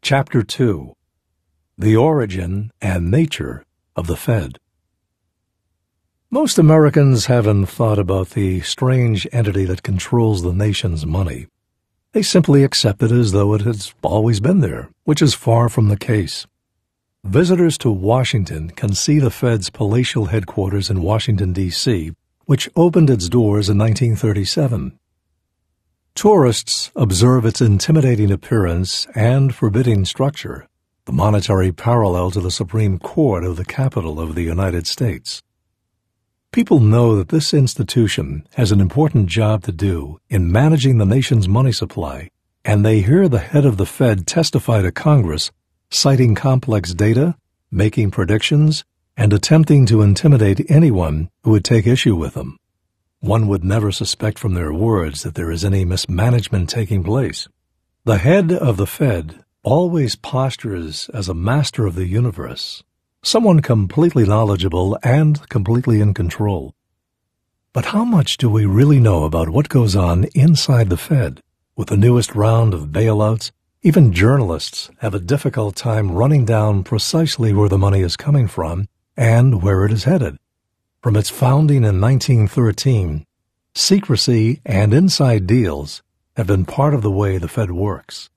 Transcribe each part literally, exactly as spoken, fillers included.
Chapter two. The Origin and Nature of the Fed. Most Americans haven't thought about the strange entity that controls the nation's money. They simply accept it as though it has always been there, which is far from the case. Visitors to Washington can see the Fed's palatial headquarters in Washington, D C, which opened its doors in nineteen thirty-seven. Tourists observe its intimidating appearance and forbidding structure, the monetary parallel to the Supreme Court of the Capitol of the United States. People know that this institution has an important job to do in managing the nation's money supply, and they hear the head of the Fed testify to Congress, citing complex data, making predictions, and attempting to intimidate anyone who would take issue with them. One would never suspect from their words that there is any mismanagement taking place. The head of the Fed always postures as a master of the universe, someone completely knowledgeable and completely in control. But how much do we really know about what goes on inside the Fed? With the newest round of bailouts, even journalists have a difficult time running down precisely where the money is coming from and where it is headed. From its founding in nineteen thirteen, secrecy and inside deals have been part of the way the Fed works.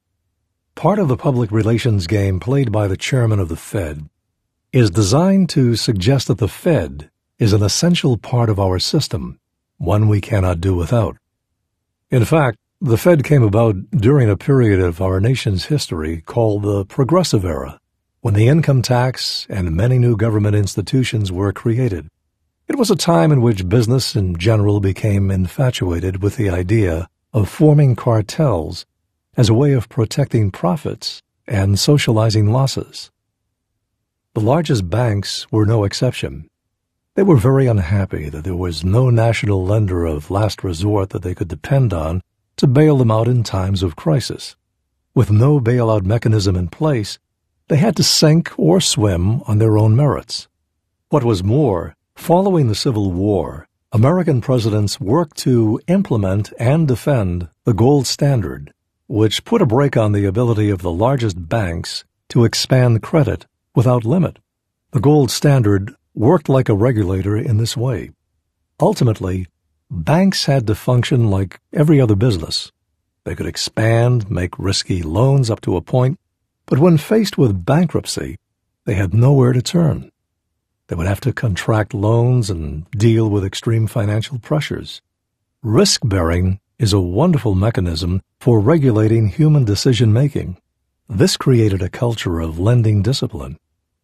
Part of the public relations game played by the chairman of the Fed is designed to suggest that the Fed is an essential part of our system, one we cannot do without. In fact, the Fed came about during a period of our nation's history called the Progressive Era, when the income tax and many new government institutions were created. It was a time in which business in general became infatuated with the idea of forming cartels as a way of protecting profits and socializing losses. The largest banks were no exception. They were very unhappy that there was no national lender of last resort that they could depend on to bail them out in times of crisis. With no bailout mechanism in place, they had to sink or swim on their own merits. What was more, following the Civil War, American presidents worked to implement and defend the gold standard, which put a brake on the ability of the largest banks to expand credit without limit. The gold standard worked like a regulator in this way. Ultimately, banks had to function like every other business. They could expand, make risky loans up to a point, but when faced with bankruptcy, they had nowhere to turn. They would have to contract loans and deal with extreme financial pressures. Risk-bearing is a wonderful mechanism for regulating human decision-making. This created a culture of lending discipline.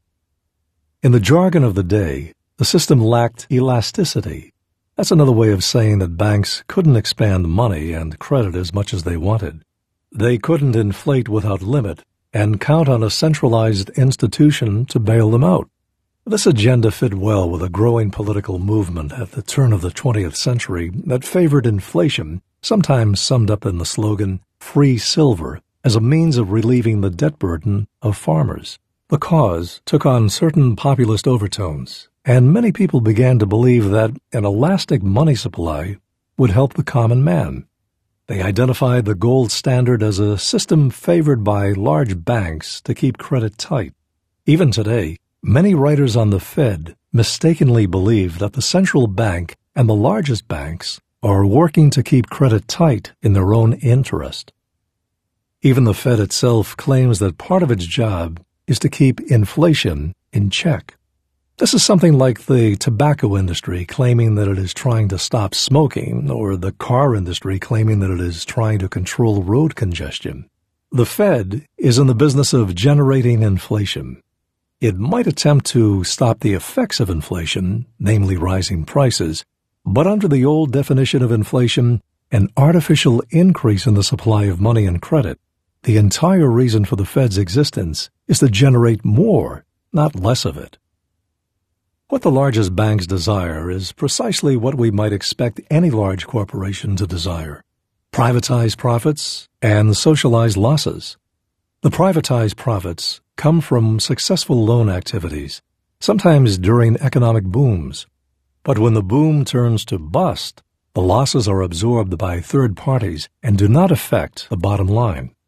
In the jargon of the day, the system lacked elasticity. That's another way of saying that banks couldn't expand money and credit as much as they wanted. They couldn't inflate without limit and count on a centralized institution to bail them out. This agenda fit well with a growing political movement at the turn of the twentieth century that favored inflation, sometimes summed up in the slogan, "Free Silver," as a means of relieving the debt burden of farmers. The cause took on certain populist overtones, and many people began to believe that an elastic money supply would help the common man. They identified the gold standard as a system favored by large banks to keep credit tight. Even today, many writers on the Fed mistakenly believe that the central bank and the largest banks are working to keep credit tight in their own interest. Even the Fed itself claims that part of its job is to keep inflation in check. This is something like the tobacco industry claiming that it is trying to stop smoking, or the car industry claiming that it is trying to control road congestion. The Fed is in the business of generating inflation. It might attempt to stop the effects of inflation, namely rising prices, but under the old definition of inflation, an artificial increase in the supply of money and credit, the entire reason for the Fed's existence is to generate more, not less of it. What the largest banks desire is precisely what we might expect any large corporation to desire: privatized profits and socialized losses. The privatized profits come from successful loan activities, sometimes during economic booms. But when the boom turns to bust, the losses are absorbed by third parties and do not affect the bottom line.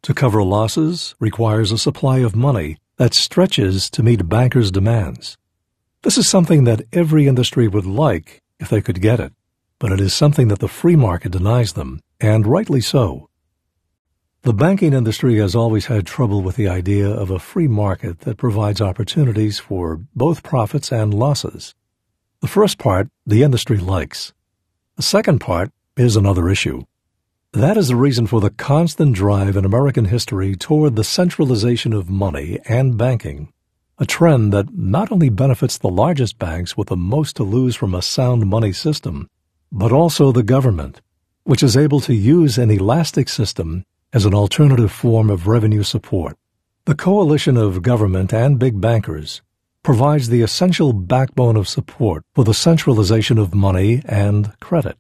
To cover losses requires a supply of money that stretches to meet bankers' demands. This is something that every industry would like if they could get it, but it is something that the free market denies them, and rightly so. The banking industry has always had trouble with the idea of a free market that provides opportunities for both profits and losses. The first part the industry likes. The second part is another issue. That is the reason for the constant drive in American history toward the centralization of money and banking, a trend that not only benefits the largest banks with the most to lose from a sound money system, but also the government, which is able to use an elastic system as an alternative form of revenue support. The coalition of government and big bankers provides the essential backbone of support for the centralization of money and credit.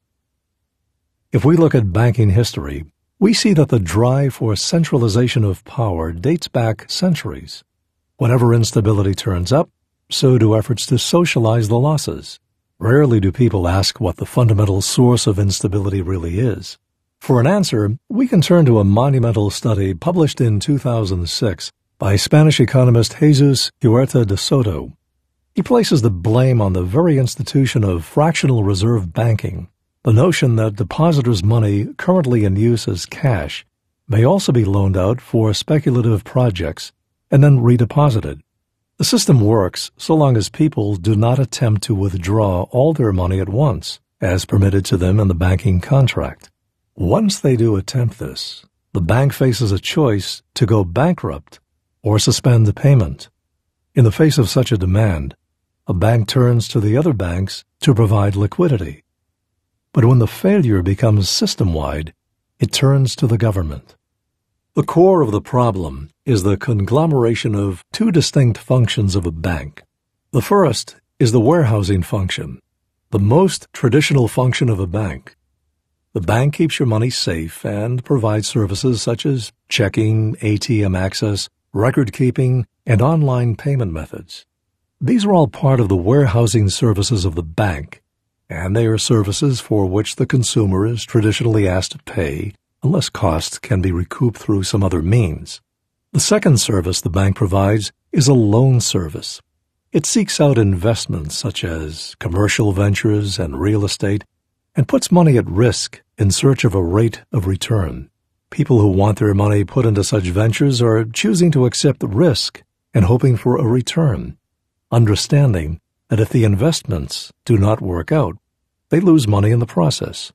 If we look at banking history, we see that the drive for centralization of power dates back centuries. Whenever instability turns up, so do efforts to socialize the losses. Rarely do people ask what the fundamental source of instability really is. For an answer, we can turn to a monumental study published in two thousand six by Spanish economist Jesus Huerta de Soto. He places the blame on the very institution of fractional reserve banking, the notion that depositors' money currently in use as cash may also be loaned out for speculative projects and then redeposited. The system works so long as people do not attempt to withdraw all their money at once, as permitted to them in the banking contract. Once they do attempt this, the bank faces a choice to go bankrupt or suspend the payment. In the face of such a demand, a bank turns to the other banks to provide liquidity. But when the failure becomes system-wide, it turns to the government. The core of the problem is the conglomeration of two distinct functions of a bank. The first is the warehousing function, the most traditional function of a bank. The bank keeps your money safe and provides services such as checking, A T M access, record-keeping, and online payment methods. These are all part of the warehousing services of the bank, and they are services for which the consumer is traditionally asked to pay unless costs can be recouped through some other means. The second service the bank provides is a loan service. It seeks out investments such as commercial ventures and real estate and puts money at risk in search of a rate of return. People who want their money put into such ventures are choosing to accept the risk and hoping for a return, understanding that if the investments do not work out, they lose money in the process.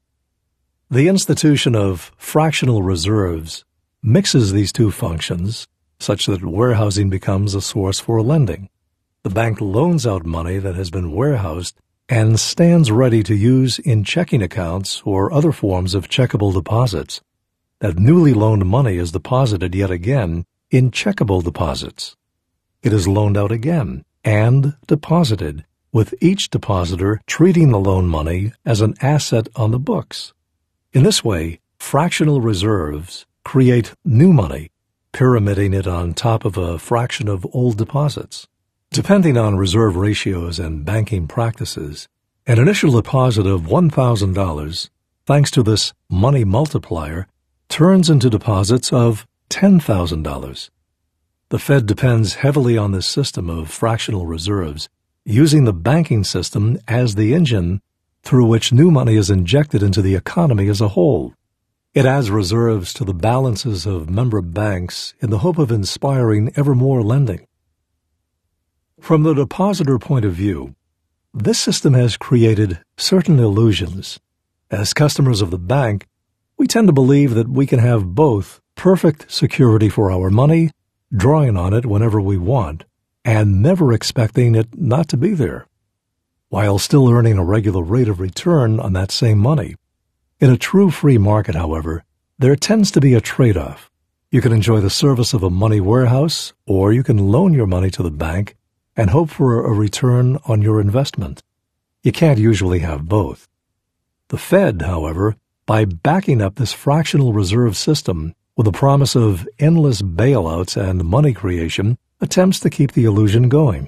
The institution of fractional reserves mixes these two functions such that warehousing becomes a source for lending. The bank loans out money that has been warehoused and stands ready to use in checking accounts or other forms of checkable deposits. That newly loaned money is deposited yet again in checkable deposits. It is loaned out again and deposited, with each depositor treating the loan money as an asset on the books. In this way, fractional reserves create new money, pyramiding it on top of a fraction of old deposits. Depending on reserve ratios and banking practices, an initial deposit of one thousand dollars, thanks to this money multiplier, turns into deposits of ten thousand dollars. The Fed depends heavily on this system of fractional reserves, using the banking system as the engine through which new money is injected into the economy as a whole. It adds reserves to the balances of member banks in the hope of inspiring ever more lending. From the depositor point of view, this system has created certain illusions. As customers of the bank, we tend to believe that we can have both perfect security for our money, drawing on it whenever we want, and never expecting it not to be there, while still earning a regular rate of return on that same money. In a true free market, however, there tends to be a trade-off. You can enjoy the service of a money warehouse, or you can loan your money to the bank and hope for a return on your investment. You can't usually have both. The Fed, however, by backing up this fractional reserve system with the promise of endless bailouts and money creation, attempts to keep the illusion going.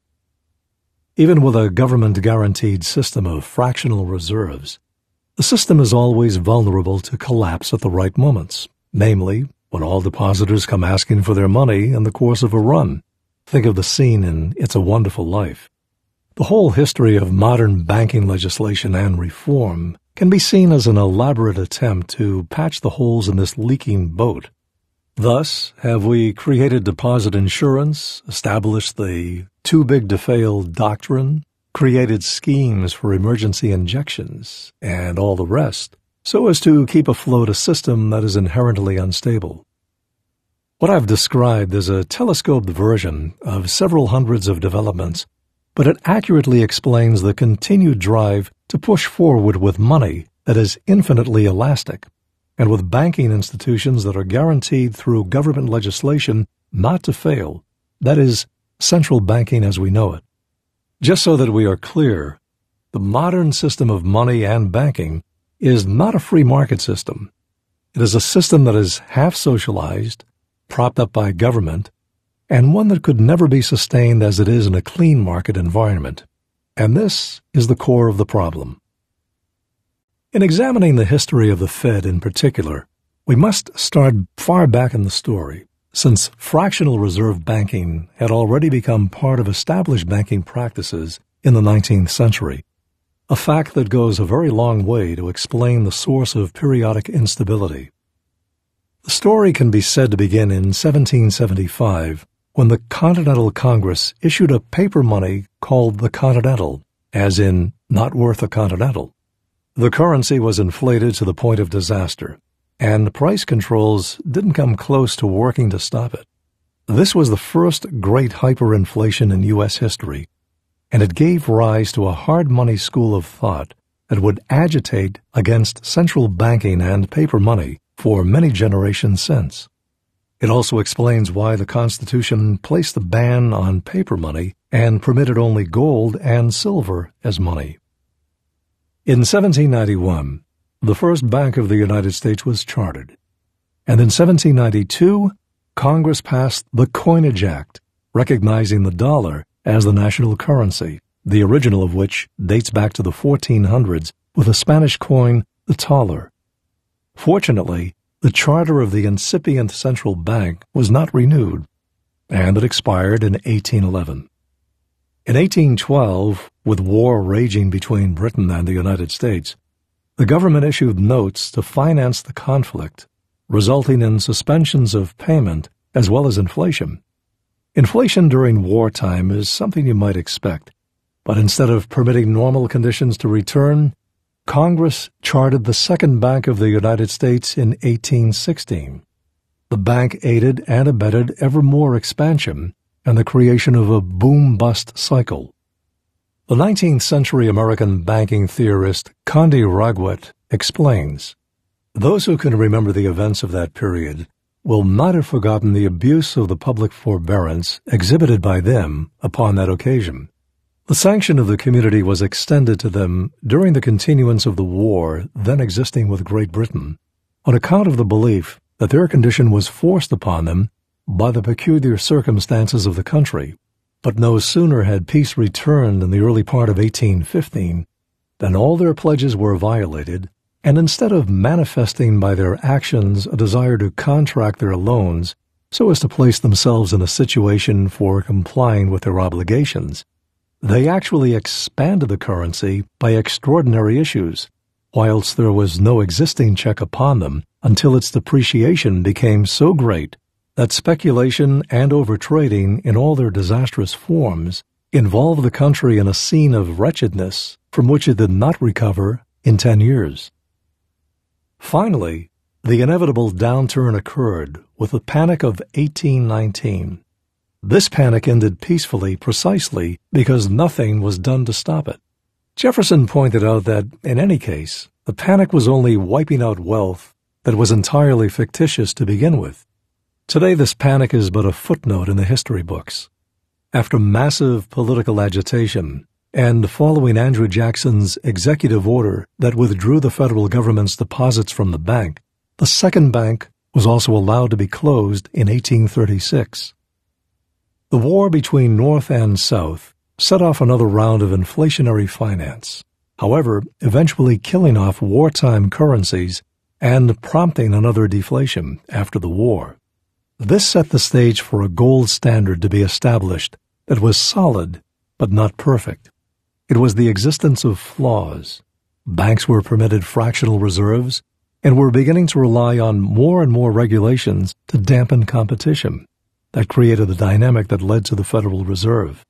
Even with a government-guaranteed system of fractional reserves, the system is always vulnerable to collapse at the right moments, namely, when all depositors come asking for their money in the course of a run. Think of the scene in It's a Wonderful Life. The whole history of modern banking legislation and reform can be seen as an elaborate attempt to patch the holes in this leaking boat. Thus, have we created deposit insurance, established the too-big-to-fail doctrine, created schemes for emergency injections, and all the rest, so as to keep afloat a system that is inherently unstable. What I've described is a telescoped version of several hundreds of developments, but it accurately explains the continued drive to push forward with money that is infinitely elastic, and with banking institutions that are guaranteed through government legislation not to fail, that is, central banking as we know it. Just so that we are clear, the modern system of money and banking is not a free market system. It is a system that is half socialized, propped up by government, and one that could never be sustained as it is in a clean market environment. And this is the core of the problem. In examining the history of the Fed in particular, we must start far back in the story, since fractional reserve banking had already become part of established banking practices in the nineteenth century, a fact that goes a very long way to explain the source of periodic instability. The story can be said to begin in seventeen seventy-five, when the Continental Congress issued a paper money called the Continental, as in not worth a Continental. The currency was inflated to the point of disaster, and price controls didn't come close to working to stop it. This was the first great hyperinflation in U S history, and it gave rise to a hard money school of thought that would agitate against central banking and paper money for many generations since. It also explains why the Constitution placed the ban on paper money and permitted only gold and silver as money. In seventeen ninety-one, the first Bank of the United States was chartered, and in seventeen ninety-two, Congress passed the Coinage Act, recognizing the dollar as the national currency, the original of which dates back to the fourteen hundreds with a Spanish coin, the taler. Fortunately, the charter of the incipient central bank was not renewed, and it expired in eighteen eleven. In eighteen twelve, with war raging between Britain and the United States, the government issued notes to finance the conflict, resulting in suspensions of payment as well as inflation. Inflation during wartime is something you might expect, but instead of permitting normal conditions to return, Congress chartered the Second Bank of the United States in eighteen sixteen. The bank aided and abetted ever more expansion and the creation of a boom-bust cycle. The nineteenth century American banking theorist Condi Raguet explains, "Those who can remember the events of that period will not have forgotten the abuse of the public forbearance exhibited by them upon that occasion. The sanction of the community was extended to them during the continuance of the war then existing with Great Britain, on account of the belief that their condition was forced upon them by the peculiar circumstances of the country. But no sooner had peace returned in the early part of eighteen fifteen than all their pledges were violated, and instead of manifesting by their actions a desire to contract their loans so as to place themselves in a situation for complying with their obligations, they actually expanded the currency by extraordinary issues, whilst there was no existing check upon them until its depreciation became so great that speculation and overtrading in all their disastrous forms involved the country in a scene of wretchedness from which it did not recover in ten years. Finally, the inevitable downturn occurred with the Panic of eighteen nineteen. This panic ended peacefully precisely because nothing was done to stop it. Jefferson pointed out that, in any case, the panic was only wiping out wealth that was entirely fictitious to begin with. Today this panic is but a footnote in the history books. After massive political agitation, and following Andrew Jackson's executive order that withdrew the federal government's deposits from the bank, the second bank was also allowed to be closed in eighteen thirty-six. The war between North and South set off another round of inflationary finance, however, eventually killing off wartime currencies and prompting another deflation after the war. This set the stage for a gold standard to be established that was solid but not perfect. It was the existence of flaws. Banks were permitted fractional reserves and were beginning to rely on more and more regulations to dampen competition. That created the dynamic that led to the Federal Reserve.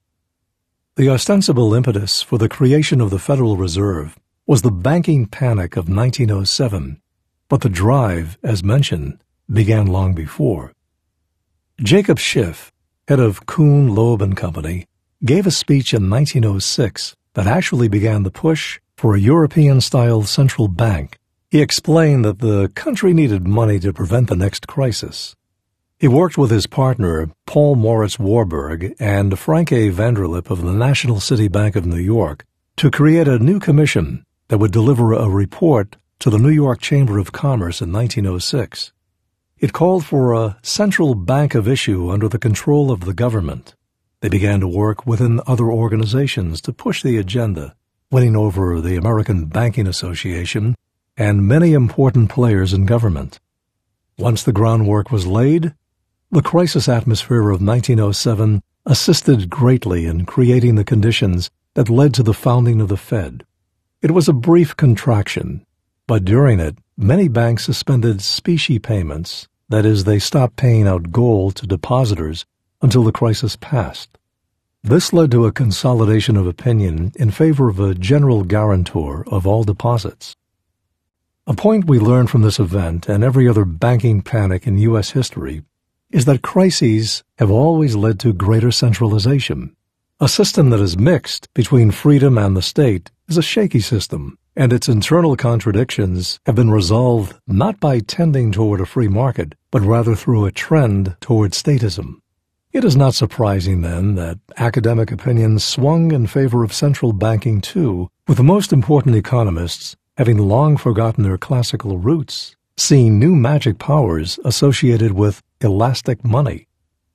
The ostensible impetus for the creation of the Federal Reserve was the banking panic of nineteen oh seven, but the drive, as mentioned, began long before. Jacob Schiff, head of Kuhn, Loeb and Company, gave a speech in nineteen oh six that actually began the push for a European-style central bank. He explained that the country needed money to prevent the next crisis. He worked with his partner, Paul Moritz Warburg, and Frank A. Vanderlip of the National City Bank of New York to create a new commission that would deliver a report to the New York Chamber of Commerce in nineteen oh six. It called for a central bank of issue under the control of the government. They began to work within other organizations to push the agenda, winning over the American Banking Association and many important players in government. Once the groundwork was laid, the crisis atmosphere of nineteen oh seven assisted greatly in creating the conditions that led to the founding of the Fed. It was a brief contraction, but during it, many banks suspended specie payments, that is, they stopped paying out gold to depositors until the crisis passed. This led to a consolidation of opinion in favor of a general guarantor of all deposits. A point we learned from this event and every other banking panic in U S history is that crises have always led to greater centralization. A system that is mixed between freedom and the state is a shaky system, and its internal contradictions have been resolved not by tending toward a free market, but rather through a trend toward statism. It is not surprising, then, that academic opinions swung in favor of central banking too, with the most important economists having long forgotten their classical roots, seeing new magic powers associated with elastic money.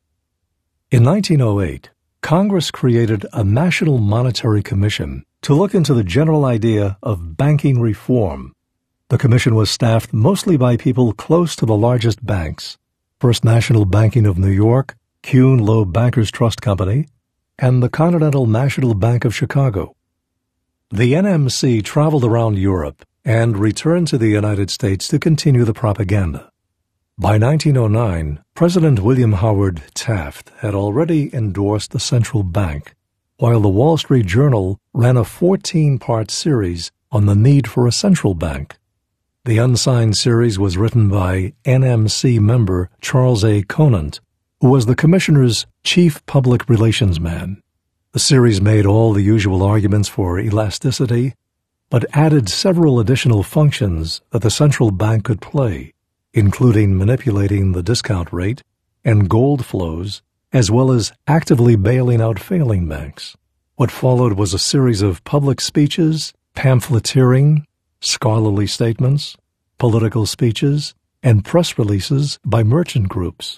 In nineteen oh eight, Congress created a National Monetary Commission to look into the general idea of banking reform. The commission was staffed mostly by people close to the largest banks, First National Banking of New York, Kuhn Loeb Bankers Trust Company, and the Continental National Bank of Chicago. The N M C traveled around Europe and returned to the United States to continue the propaganda. By nineteen oh nine, President William Howard Taft had already endorsed the central bank, while the Wall Street Journal ran a fourteen-part series on the need for a central bank. The unsigned series was written by N M C member Charles A. Conant, who was the commissioner's chief public relations man. The series made all the usual arguments for elasticity, but added several additional functions that the central bank could play, including manipulating the discount rate and gold flows, as well as actively bailing out failing banks. What followed was a series of public speeches, pamphleteering, scholarly statements, political speeches, and press releases by merchant groups.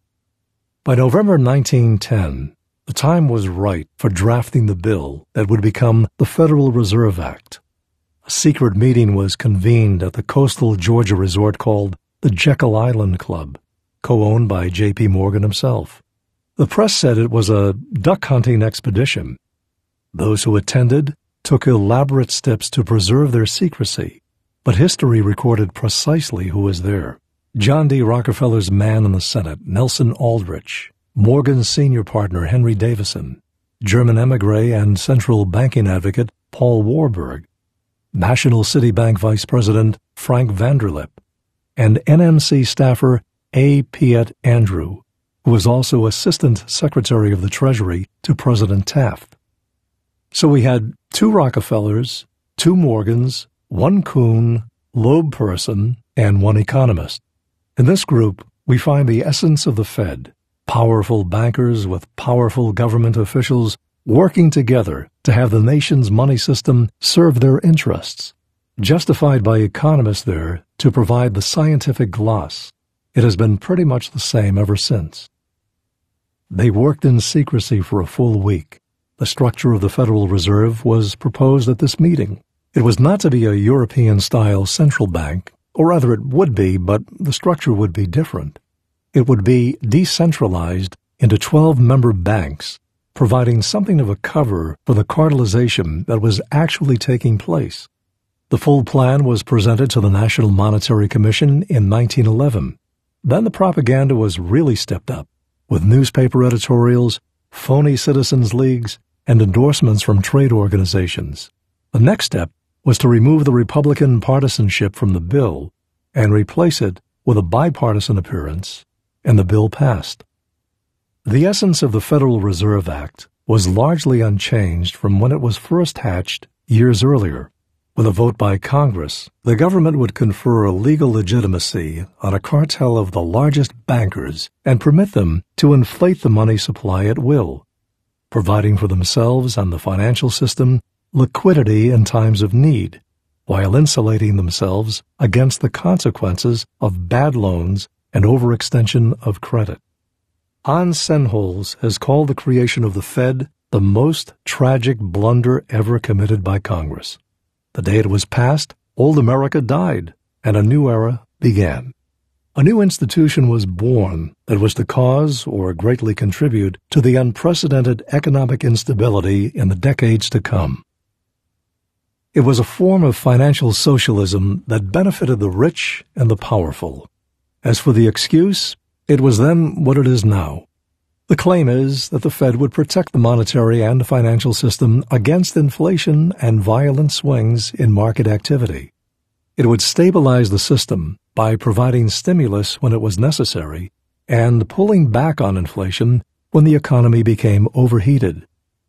By November nineteen ten, the time was right for drafting the bill that would become the Federal Reserve Act. A secret meeting was convened at the coastal Georgia resort called the Jekyll Island Club, co-owned by J P Morgan himself. The press said it was a duck-hunting expedition. Those who attended took elaborate steps to preserve their secrecy, but history recorded precisely who was there. John D. Rockefeller's man in the Senate, Nelson Aldrich, Morgan's senior partner, Henry Davison, German emigre and central banking advocate, Paul Warburg, National City Bank Vice President, Frank Vanderlip, and N M C staffer A. Piet Andrew, who was also Assistant Secretary of the Treasury to President Taft. So we had two Rockefellers, two Morgans, one Kuhn, Loeb person, and one economist. In this group, we find the essence of the Fed, powerful bankers with powerful government officials working together to have the nation's money system serve their interests, justified by economists there to provide the scientific gloss. It has been pretty much the same ever since. They worked in secrecy for a full week. The structure of the Federal Reserve was proposed at this meeting. It was not to be a European-style central bank, Or rather, it would be, but the structure would be different. It would be decentralized into twelve member banks, providing something of a cover for the cartelization that was actually taking place. The full plan was presented to the National Monetary Commission in nineteen eleven. Then the propaganda was really stepped up, with newspaper editorials, phony citizens' leagues, and endorsements from trade organizations. The next step was to remove the Republican partisanship from the bill and replace it with a bipartisan appearance, and the bill passed. The essence of the Federal Reserve Act was largely unchanged from when it was first hatched years earlier. With a vote by Congress, the government would confer a legal legitimacy on a cartel of the largest bankers and permit them to inflate the money supply at will, providing for themselves and the financial system liquidity in times of need, while insulating themselves against the consequences of bad loans and overextension of credit. Hans Sennholz has called the creation of the Fed the most tragic blunder ever committed by Congress. The day it was passed, old America died, and a new era began. A new institution was born that was to cause or greatly contribute to the unprecedented economic instability in the decades to come. It was a form of financial socialism that benefited the rich and the powerful. As for the excuse, it was then what it is now. The claim is that the Fed would protect the monetary and financial system against inflation and violent swings in market activity. It would stabilize the system by providing stimulus when it was necessary and pulling back on inflation when the economy became overheated.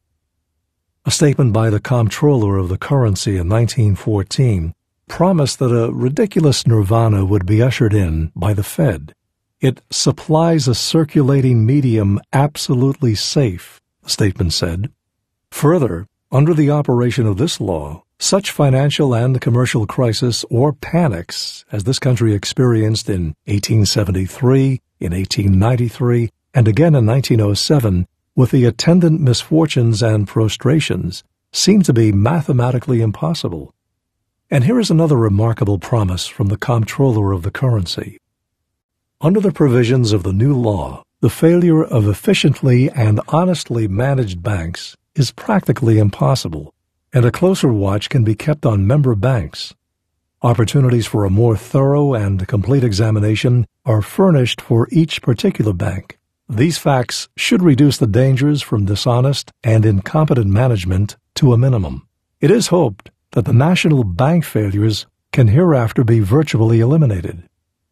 A statement by the comptroller of the currency in nineteen fourteen promised that a ridiculous nirvana would be ushered in by the Fed. It supplies a circulating medium absolutely safe, the statement said. Further, under the operation of this law, such financial and commercial crisis or panics as this country experienced in eighteen seventy-three, in eighteen ninety-three, and again in nineteen oh seven, with the attendant misfortunes and prostrations, seem to be mathematically impossible. And here is another remarkable promise from the comptroller of the currency. Under the provisions of the new law, the failure of efficiently and honestly managed banks is practically impossible, and a closer watch can be kept on member banks. Opportunities for a more thorough and complete examination are furnished for each particular bank. These facts should reduce the dangers from dishonest and incompetent management to a minimum. It is hoped that the national bank failures can hereafter be virtually eliminated.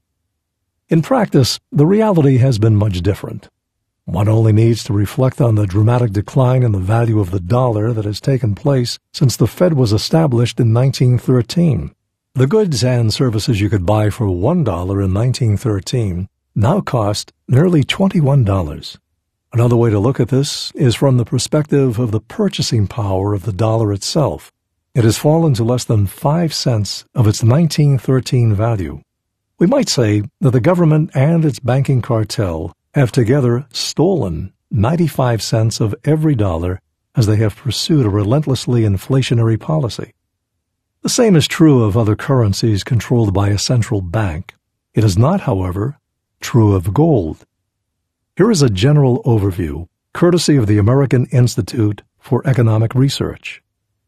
In practice, the reality has been much different. One only needs to reflect on the dramatic decline in the value of the dollar that has taken place since the Fed was established in nineteen thirteen. The goods and services you could buy for one dollar in nineteen thirteen now cost nearly twenty-one dollars. Another way to look at this is from the perspective of the purchasing power of the dollar itself. It has fallen to less than five cents of its nineteen thirteen value. We might say that the government and its banking cartel have together stolen ninety-five cents of every dollar as they have pursued a relentlessly inflationary policy. The same is true of other currencies controlled by a central bank. It is not, however, true of gold. Here is a general overview, courtesy of the American Institute for Economic Research.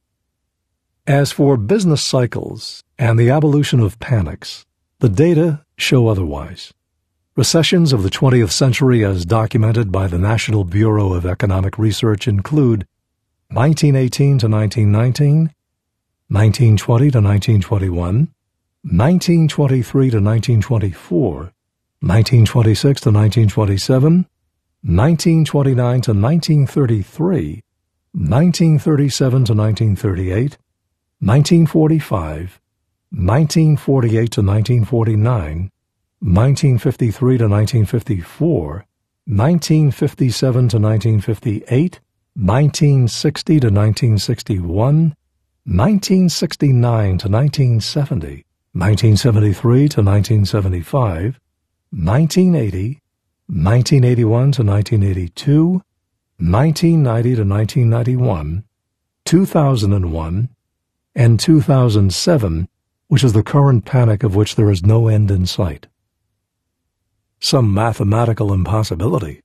As for business cycles and the abolition of panics, the data show otherwise. Recessions of the twentieth century as documented by the National Bureau of Economic Research include nineteen eighteen to nineteen nineteen, nineteen twenty to nineteen twenty-one, nineteen twenty-three to nineteen twenty-four, nineteen twenty-six to nineteen twenty-seven, nineteen twenty-nine to nineteen thirty-three, nineteen thirty-seven to nineteen thirty-eight, nineteen forty-five, nineteen forty-eight to nineteen forty-nine, nineteen fifty-three to nineteen fifty-four, nineteen fifty-seven to nineteen fifty-eight, nineteen sixty to nineteen sixty-one, nineteen sixty-nine to nineteen seventy, nineteen seventy-three to nineteen seventy-five, nineteen eighty, nineteen eighty-one to nineteen eighty-two, nineteen ninety to nineteen ninety-one, two thousand one, and two thousand seven, which is the current panic of which there is no end in sight. Some mathematical impossibility.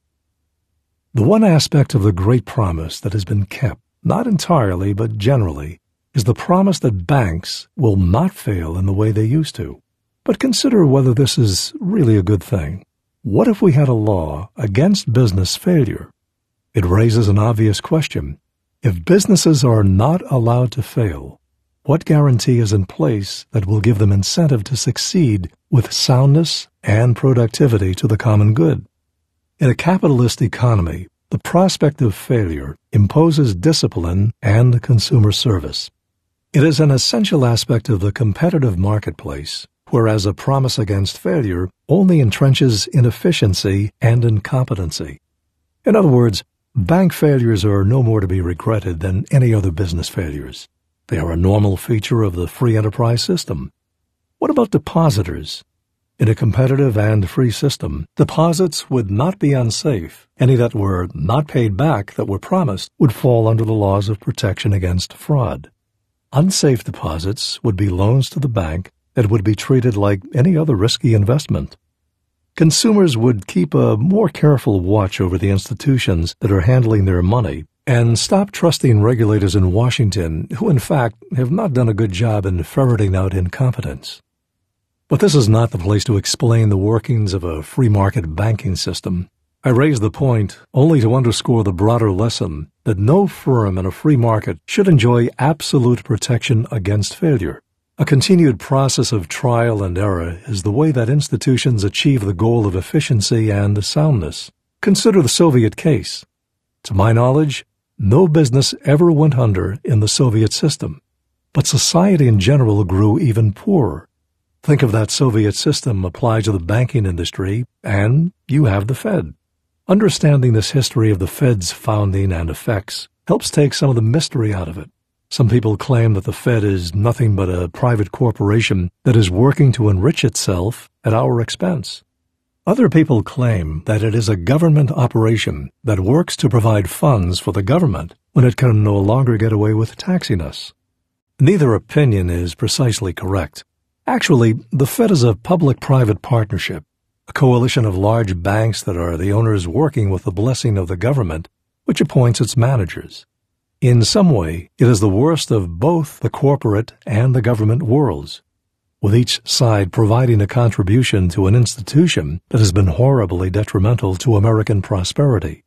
The one aspect of the great promise that has been kept, not entirely but generally, is the promise that banks will not fail in the way they used to. But consider whether this is really a good thing. What if we had a law against business failure? It raises an obvious question. If businesses are not allowed to fail, what guarantee is in place that will give them incentive to succeed with soundness and productivity to the common good? In a capitalist economy, the prospect of failure imposes discipline and consumer service. It is an essential aspect of the competitive marketplace, whereas a promise against failure only entrenches inefficiency and incompetency. In other words, bank failures are no more to be regretted than any other business failures. They are a normal feature of the free enterprise system. What about depositors? In a competitive and free system, deposits would not be unsafe. Any that were not paid back that were promised would fall under the laws of protection against fraud. Unsafe deposits would be loans to the bank that would be treated like any other risky investment. Consumers would keep a more careful watch over the institutions that are handling their money and stop trusting regulators in Washington who, in fact, have not done a good job in ferreting out incompetence. But this is not the place to explain the workings of a free market banking system. I raise the point only to underscore the broader lesson that no firm in a free market should enjoy absolute protection against failure. A continued process of trial and error is the way that institutions achieve the goal of efficiency and soundness. Consider the Soviet case. To my knowledge, no business ever went under in the Soviet system, but society in general grew even poorer. Think of that Soviet system applied to the banking industry, and you have the Fed. Understanding this history of the Fed's founding and effects helps take some of the mystery out of it. Some people claim that the Fed is nothing but a private corporation that is working to enrich itself at our expense. Other people claim that it is a government operation that works to provide funds for the government when it can no longer get away with taxing us. Neither opinion is precisely correct. Actually, the Fed is a public-private partnership, a coalition of large banks that are the owners working with the blessing of the government, which appoints its managers. In some way, it is the worst of both the corporate and the government worlds, with each side providing a contribution to an institution that has been horribly detrimental to American prosperity.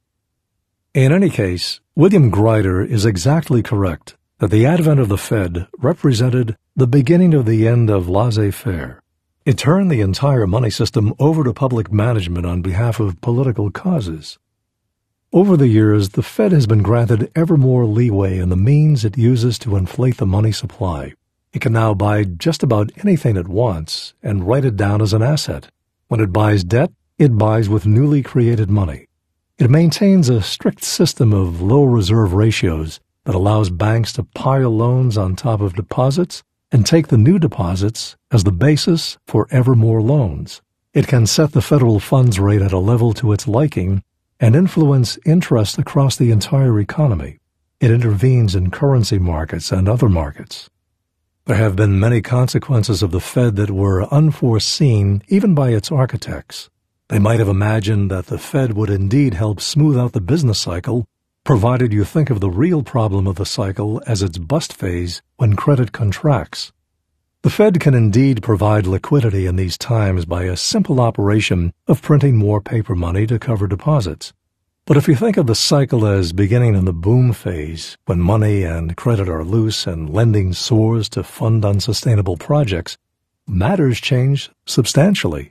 In any case, William Grider is exactly correct that the advent of the Fed represented the beginning of the end of laissez-faire. It turned the entire money system over to public management on behalf of political causes. Over the years, the Fed has been granted ever more leeway in the means it uses to inflate the money supply. It can now buy just about anything it wants and write it down as an asset. When it buys debt, it buys with newly created money. It maintains a strict system of low reserve ratios that allows banks to pile loans on top of deposits and take the new deposits as the basis for ever more loans. It can set the federal funds rate at a level to its liking and influence interest across the entire economy. It intervenes in currency markets and other markets. There have been many consequences of the Fed that were unforeseen even by its architects. They might have imagined that the Fed would indeed help smooth out the business cycle, provided you think of the real problem of the cycle as its bust phase when credit contracts. The Fed can indeed provide liquidity in these times by a simple operation of printing more paper money to cover deposits. But if you think of the cycle as beginning in the boom phase, when money and credit are loose and lending soars to fund unsustainable projects, matters change substantially.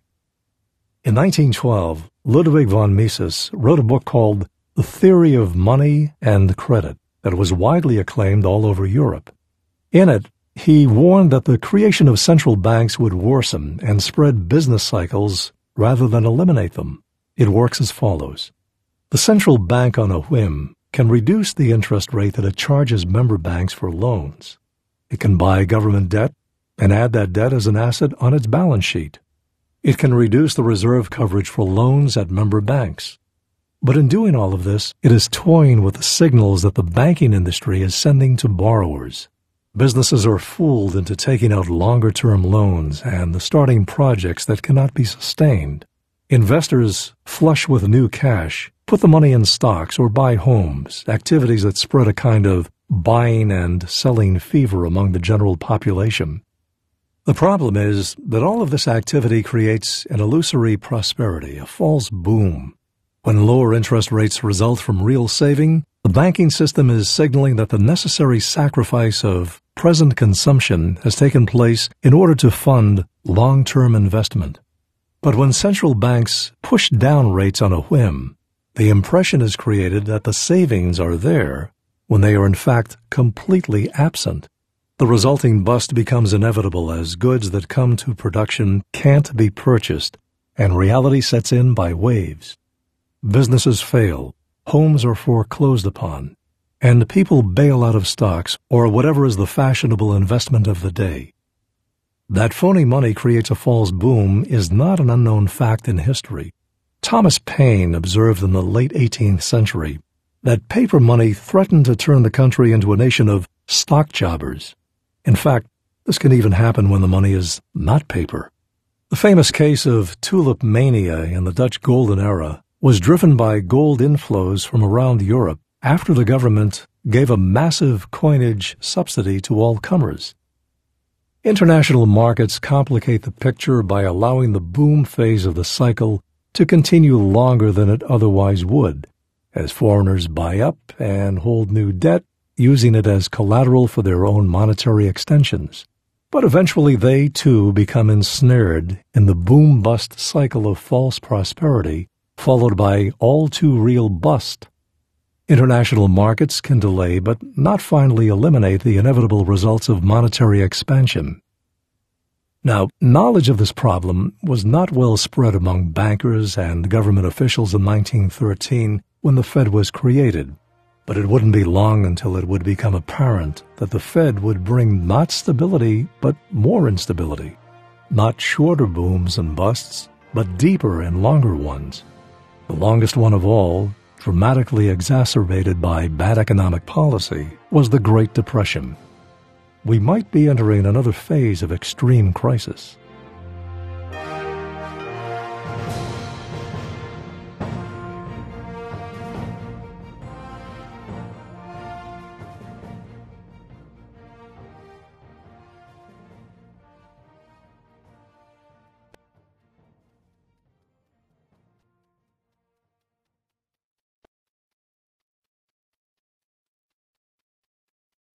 In nineteen twelve, Ludwig von Mises wrote a book called The Theory of Money and Credit that was widely acclaimed all over Europe. In it, he warned that the creation of central banks would worsen and spread business cycles rather than eliminate them. It works as follows. The central bank on a whim can reduce the interest rate that it charges member banks for loans. It can buy government debt and add that debt as an asset on its balance sheet. It can reduce the reserve coverage for loans at member banks. But in doing all of this, it is toying with the signals that the banking industry is sending to borrowers. Businesses are fooled into taking out longer-term loans and starting projects that cannot be sustained. Investors, flush with new cash, put the money in stocks or buy homes, activities that spread a kind of buying and selling fever among the general population. The problem is that all of this activity creates an illusory prosperity, a false boom. When lower interest rates result from real saving, the banking system is signaling that the necessary sacrifice of present consumption has taken place in order to fund long-term investment. But when central banks push down rates on a whim, the impression is created that the savings are there when they are in fact completely absent. The resulting bust becomes inevitable as goods that come to production can't be purchased, and reality sets in by waves. Businesses fail, homes are foreclosed upon, and people bail out of stocks or whatever is the fashionable investment of the day. That phony money creates a false boom is not an unknown fact in history. Thomas Paine observed in the late eighteenth century that paper money threatened to turn the country into a nation of stock jobbers. In fact, this can even happen when the money is not paper. The famous case of tulip mania in the Dutch Golden Era was driven by gold inflows from around Europe after the government gave a massive coinage subsidy to all comers. International markets complicate the picture by allowing the boom phase of the cycle to continue longer than it otherwise would, as foreigners buy up and hold new debt, using it as collateral for their own monetary extensions. But eventually they, too, become ensnared in the boom-bust cycle of false prosperity, followed by all-too-real bust. International markets can delay but not finally eliminate the inevitable results of monetary expansion. Now, knowledge of this problem was not well spread among bankers and government officials in nineteen thirteen when the Fed was created, but it wouldn't be long until it would become apparent that the Fed would bring not stability but more instability, not shorter booms and busts, but deeper and longer ones. The longest one of all, dramatically exacerbated by bad economic policy, was the Great Depression. We might be entering another phase of extreme crisis.